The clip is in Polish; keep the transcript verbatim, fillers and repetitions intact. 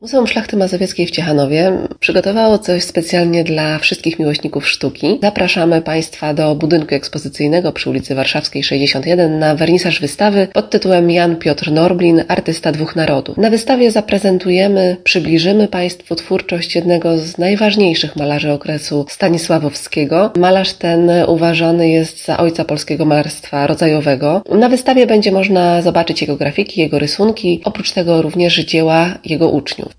Muzeum Szlachty Mazowieckiej w Ciechanowie przygotowało coś specjalnie dla wszystkich miłośników sztuki. Zapraszamy Państwa do budynku ekspozycyjnego przy ulicy Warszawskiej sześćdziesiąt jeden na wernisaż wystawy pod tytułem Jan Piotr Norblin, artysta dwóch narodów. Na wystawie zaprezentujemy, przybliżymy Państwu twórczość jednego z najważniejszych malarzy okresu stanisławowskiego. Malarz ten uważany jest za ojca polskiego malarstwa rodzajowego. Na wystawie będzie można zobaczyć jego grafiki, jego rysunki, oprócz tego również dzieła jego uczniów.